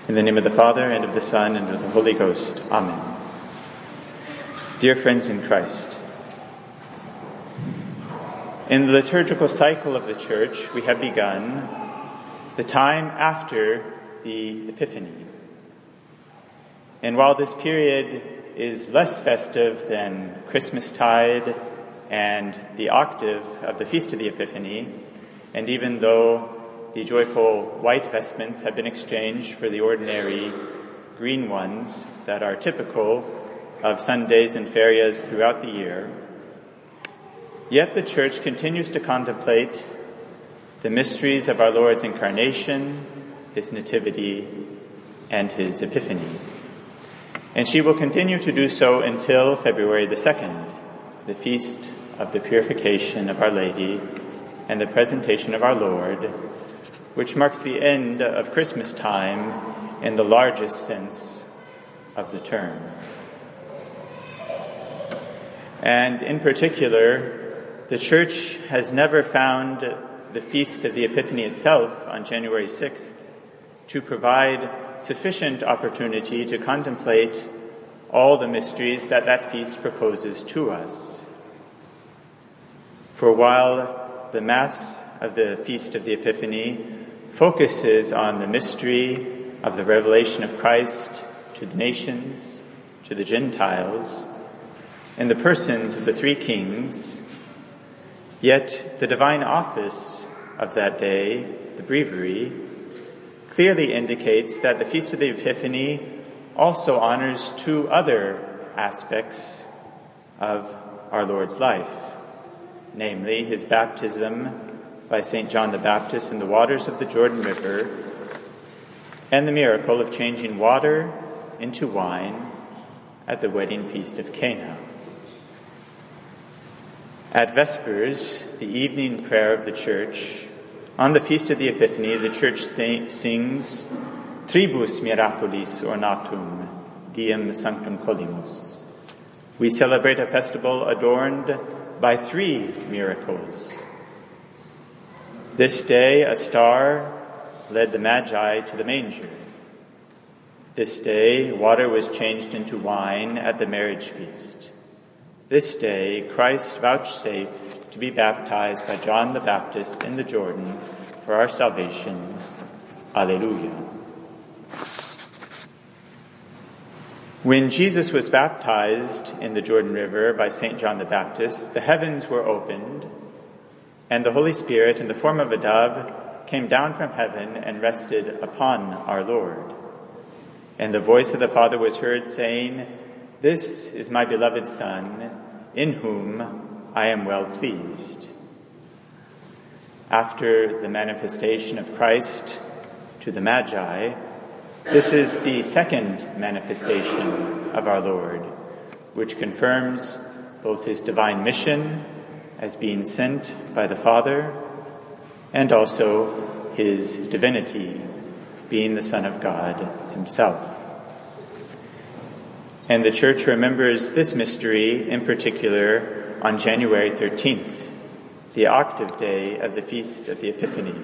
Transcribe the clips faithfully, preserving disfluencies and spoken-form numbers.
In the name of the Father, and of the Son, and of the Holy Ghost. Amen. Dear friends in Christ, in the liturgical cycle of the Church, we have begun the time after the Epiphany. And while this period is less festive than Christmastide and the octave of the Feast of the Epiphany, and even though the joyful white vestments have been exchanged for the ordinary green ones that are typical of Sundays and ferias throughout the year, yet the Church continues to contemplate the mysteries of our Lord's incarnation, his nativity, and his Epiphany. And she will continue to do so until February the second, the Feast of the Purification of Our Lady and the Presentation of our Lord, which marks the end of Christmas time in the largest sense of the term. And in particular, the Church has never found the Feast of the Epiphany itself on January sixth to provide sufficient opportunity to contemplate all the mysteries that that feast proposes to us. For while the Mass of the Feast of the Epiphany focuses on the mystery of the revelation of Christ to the nations, to the Gentiles, in the persons of the three kings, yet the divine office of that day, the breviary, clearly indicates that the Feast of the Epiphany also honors two other aspects of our Lord's life, namely his baptism by Saint John the Baptist in the waters of the Jordan River, and the miracle of changing water into wine at the wedding feast of Cana. At Vespers, the evening prayer of the Church, on the Feast of the Epiphany, the Church th- sings Tribus Miraculis Ornatum, Diem Sanctum Collimus. We celebrate a festival adorned by three miracles. This day, a star led the Magi to the manger. This day, water was changed into wine at the marriage feast. This day, Christ vouchsafed to be baptized by John the Baptist in the Jordan for our salvation. Alleluia. When Jesus was baptized in the Jordan River by Saint John the Baptist, the heavens were opened, and the Holy Spirit, in the form of a dove, came down from heaven and rested upon our Lord. And the voice of the Father was heard saying, "This is my beloved Son, in whom I am well pleased." After the manifestation of Christ to the Magi, this is the second manifestation of our Lord, which confirms both his divine mission as being sent by the Father, and also his divinity, being the Son of God himself. And the Church remembers this mystery in particular on January thirteenth, the octave day of the Feast of the Epiphany.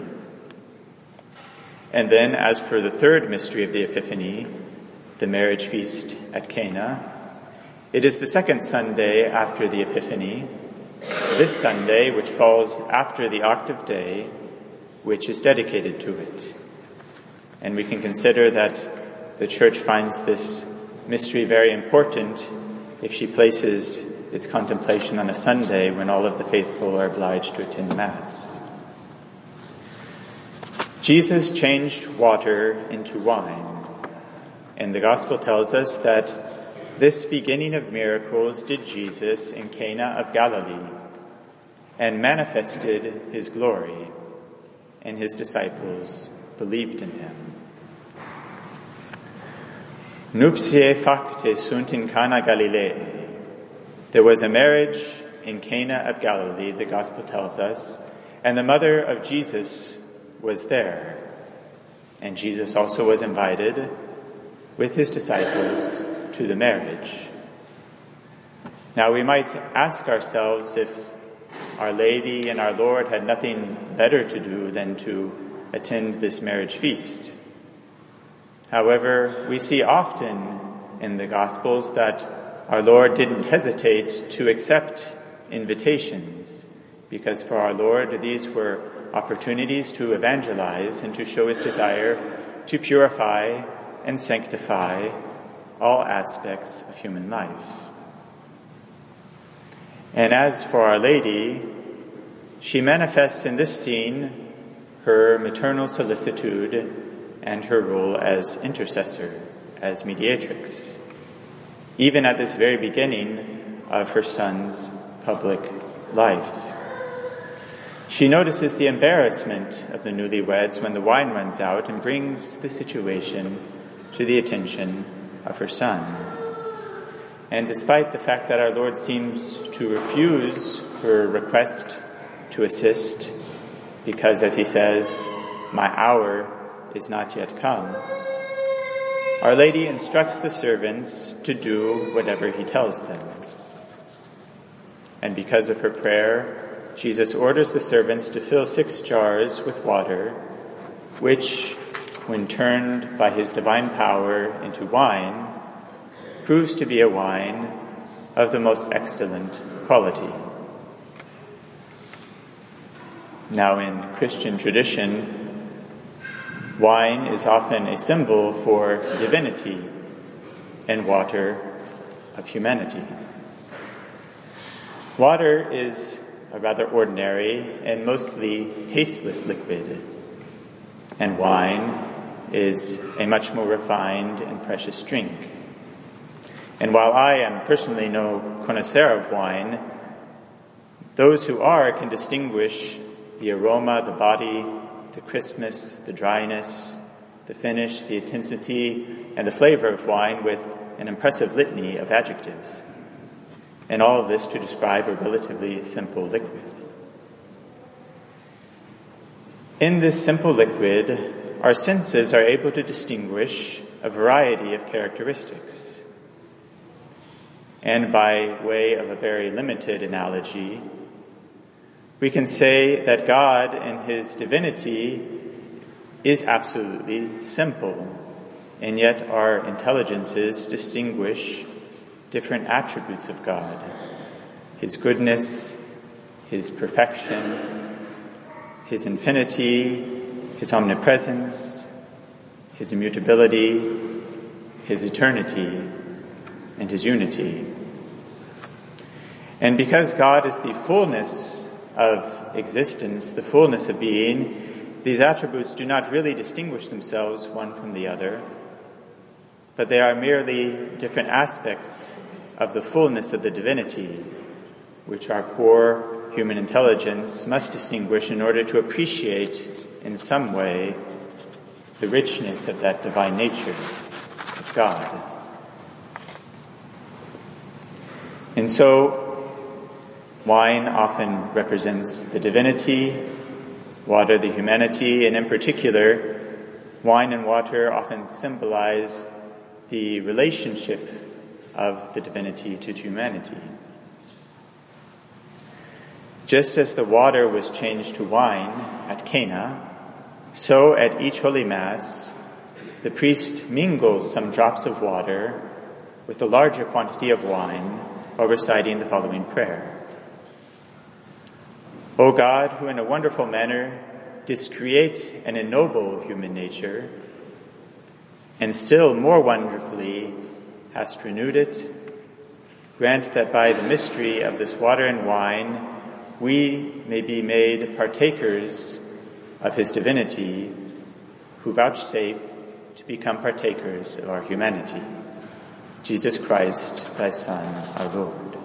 And then, as for the third mystery of the Epiphany, the marriage feast at Cana, it is the second Sunday after the Epiphany, this Sunday, which falls after the octave day, which is dedicated to it. And we can consider that the Church finds this mystery very important if she places its contemplation on a Sunday when all of the faithful are obliged to attend Mass. Jesus changed water into wine, and the Gospel tells us that this beginning of miracles did Jesus in Cana of Galilee, and manifested his glory, and his disciples believed in him. Nuptiae facte sunt in Cana Galileae. There was a marriage in Cana of Galilee, the Gospel tells us, and the mother of Jesus was there. And Jesus also was invited with his disciples to the marriage. Now we might ask ourselves if Our Lady and our Lord had nothing better to do than to attend this marriage feast. However, we see often in the Gospels that our Lord didn't hesitate to accept invitations, because for our Lord these were opportunities to evangelize and to show his desire to purify and sanctify all aspects of human life. And as for Our Lady, she manifests in this scene her maternal solicitude and her role as intercessor, as mediatrix, even at this very beginning of her son's public life. She notices the embarrassment of the newlyweds when the wine runs out and brings the situation to the attention of her son. And despite the fact that our Lord seems to refuse her request to assist, because, as he says, "My hour is not yet come," Our Lady instructs the servants to do whatever he tells them. And because of her prayer, Jesus orders the servants to fill six jars with water, which, when turned by his divine power into wine, proves to be a wine of the most excellent quality. Now, in Christian tradition, wine is often a symbol for divinity and water of humanity. Water is a rather ordinary and mostly tasteless liquid, and wine is a much more refined and precious drink. And while I am personally no connoisseur of wine, those who are can distinguish the aroma, the body, the crispness, the dryness, the finish, the intensity, and the flavor of wine with an impressive litany of adjectives. And all of this to describe a relatively simple liquid. In this simple liquid, our senses are able to distinguish a variety of characteristics. And by way of a very limited analogy, we can say that God in his divinity is absolutely simple, and yet our intelligences distinguish different attributes of God: his goodness, his perfection, his infinity, his omnipresence, his immutability, his eternity, and his unity. And because God is the fullness of existence, the fullness of being, these attributes do not really distinguish themselves one from the other, but they are merely different aspects of the fullness of the divinity, which our poor human intelligence must distinguish in order to appreciate in some way the richness of that divine nature of God. And so, wine often represents the divinity, water the humanity, and in particular, wine and water often symbolize the relationship of the divinity to humanity. Just as the water was changed to wine at Cana, so at each Holy Mass, the priest mingles some drops of water with a larger quantity of wine while reciting the following prayer. O God, who in a wonderful manner didst create and ennoble human nature, and still more wonderfully hast renewed it, grant that by the mystery of this water and wine we may be made partakers of his divinity, who vouchsafe to become partakers of our humanity. Jesus Christ, thy Son, our Lord.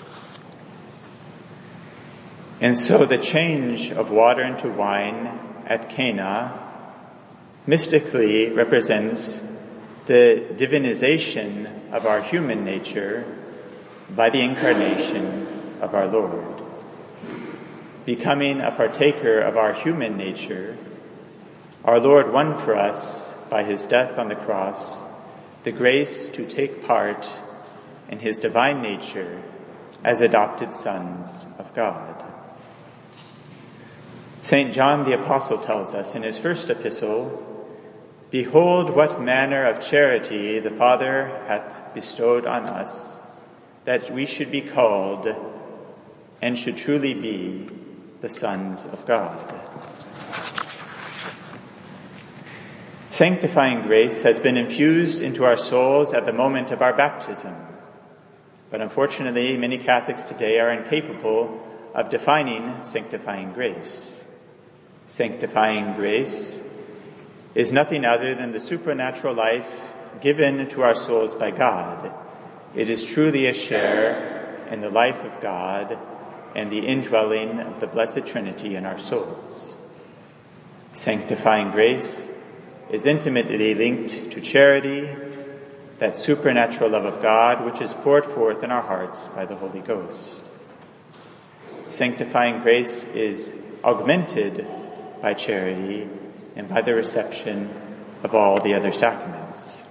And so the change of water into wine at Cana mystically represents the divinization of our human nature by the incarnation of our Lord. Becoming a partaker of our human nature, our Lord won for us by his death on the cross the grace to take part in his divine nature as adopted sons of God. Saint John the Apostle tells us in his first epistle Behold what manner of charity the Father hath bestowed on us, that we should be called, and should truly be, the sons of God. Sanctifying grace has been infused into our souls at the moment of our baptism. But unfortunately, many Catholics today are incapable of defining sanctifying grace. Sanctifying grace is nothing other than the supernatural life given to our souls by God. It is truly a share in the life of God and the indwelling of the Blessed Trinity in our souls. Sanctifying grace is intimately linked to charity, that supernatural love of God which is poured forth in our hearts by the Holy Ghost. Sanctifying grace is augmented by charity and by the reception of all the other sacraments.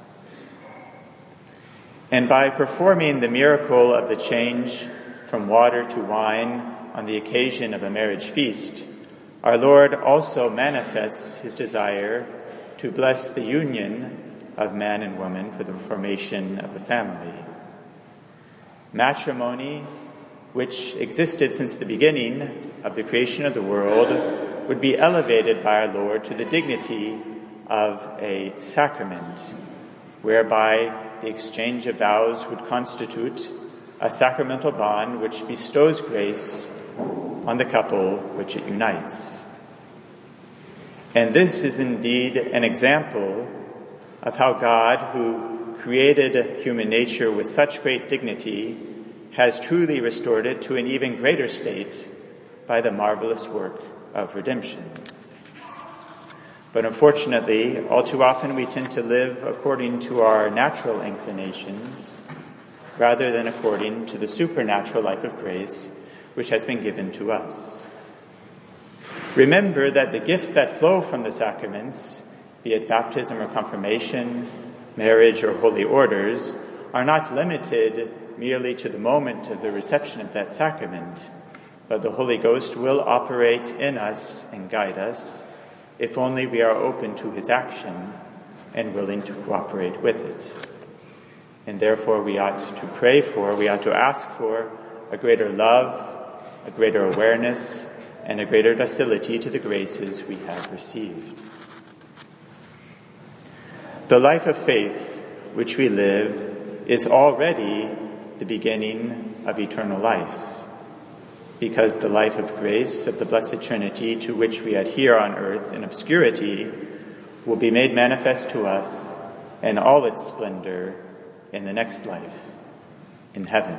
And by performing the miracle of the change from water to wine on the occasion of a marriage feast, our Lord also manifests his desire to bless the union of man and woman for the formation of a family. Matrimony, which existed since the beginning of the creation of the world, would be elevated by our Lord to the dignity of a sacrament, whereby the exchange of vows would constitute a sacramental bond which bestows grace on the couple which it unites. And this is indeed an example of how God, who created human nature with such great dignity, has truly restored it to an even greater state by the marvelous work of redemption. But unfortunately, all too often we tend to live according to our natural inclinations rather than according to the supernatural life of grace which has been given to us. Remember that the gifts that flow from the sacraments, be it baptism or confirmation, marriage or holy orders, are not limited merely to the moment of the reception of that sacrament, but the Holy Ghost will operate in us and guide us if only we are open to his action and willing to cooperate with it. And therefore we ought to pray for, we ought to ask for a greater love, a greater awareness, and a greater docility to the graces we have received. The life of faith which we live is already the beginning of eternal life, because the life of grace of the Blessed Trinity to which we adhere on earth in obscurity will be made manifest to us in all its splendor in the next life, in heaven.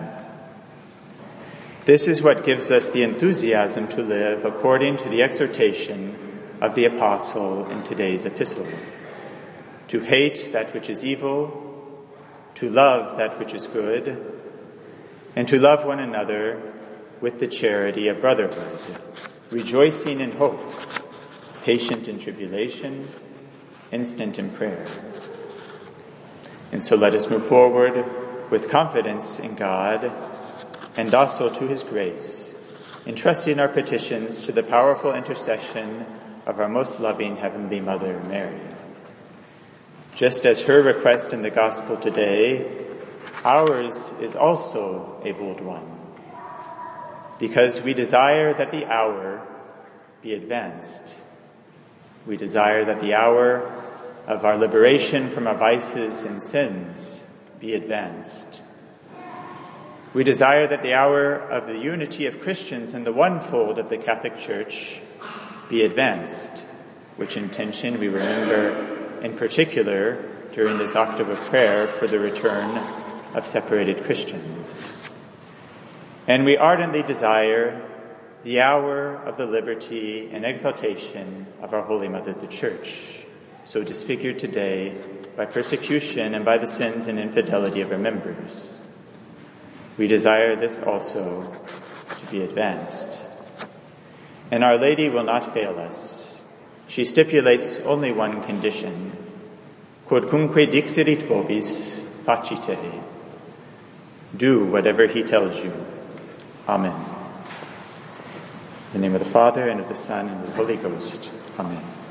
This is what gives us the enthusiasm to live according to the exhortation of the Apostle in today's epistle: to hate that which is evil, to love that which is good, and to love one another with the charity of brotherhood, rejoicing in hope, patient in tribulation, instant in prayer. And so let us move forward with confidence in God and docile to his grace, entrusting our petitions to the powerful intercession of our most loving Heavenly Mother, Mary. Just as her request in the Gospel today, ours is also a bold one, because we desire that the hour be advanced. We desire that the hour of our liberation from our vices and sins be advanced. We desire that the hour of the unity of Christians in the one fold of the Catholic Church be advanced, which intention we remember in particular during this octave of prayer for the return of separated Christians. And we ardently desire the hour of the liberty and exaltation of our Holy Mother, the Church, so disfigured today by persecution and by the sins and infidelity of her members. We desire this also to be advanced. And Our Lady will not fail us. She stipulates only one condition: quodcunque dixerit vobis, facite. Do whatever he tells you. Amen. In the name of the Father, and of the Son, and of the Holy Ghost. Amen.